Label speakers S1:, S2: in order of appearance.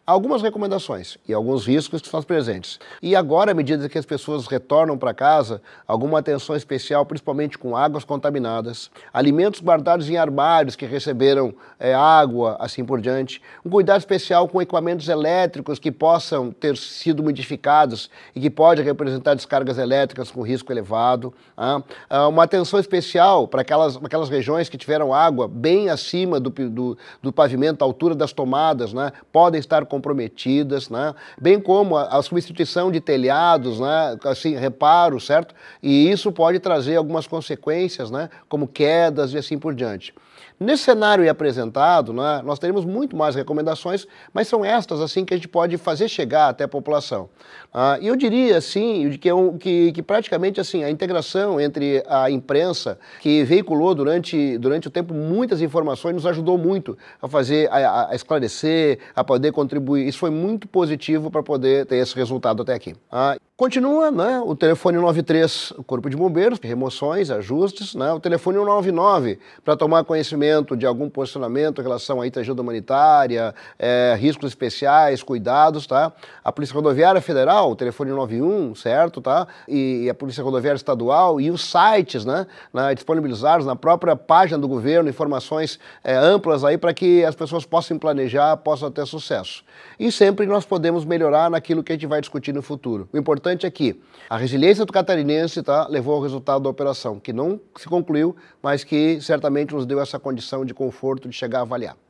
S1: algumas recomendações e alguns riscos que estão presentes. E agora, à medida que as pessoas retornam para casa, alguma atenção especial, principalmente com águas contaminadas, alimentos guardados em armários que receberam água, assim por diante, um cuidado especial com equipamentos elétricos que possam ter sido modificados e que podem representar descargas elétricas com risco elevado, uma atenção especial para aquelas regiões que tiveram água bem acima do pavimento, à altura das tomadas, né, podem estar comprometidas, né, bem como a substituição de telhados, né, assim, reparo, certo? E isso pode trazer algumas consequências, né, como quedas e assim por diante. Nesse cenário apresentado, né, nós teremos muito mais recomendações, mas são estas assim que a gente pode fazer chegar até a população. E eu diria assim que praticamente assim a integração entre a imprensa, que veiculou durante o tempo muitas informações, nos ajudou muito a fazer, a esclarecer, a poder contribuir. Isso foi muito positivo para poder ter esse resultado até aqui. Continua, né, o telefone 93, o Corpo de Bombeiros, remoções, ajustes, né, o telefone 199 para tomar conhecimento de algum posicionamento em relação à ajuda humanitária, riscos especiais, cuidados, tá? A Polícia Rodoviária Federal, o telefone 91, certo, tá? E a Polícia Rodoviária Estadual e os sites, né, disponibilizados na própria página do governo, informações amplas aí para que as pessoas possam planejar, possam ter sucesso. E sempre nós podemos melhorar naquilo que a gente vai discutir no futuro. O importante é que a resiliência do catarinense, tá, levou ao resultado da operação, que não se concluiu, mas que certamente nos deu essa condição de conforto de chegar a avaliar.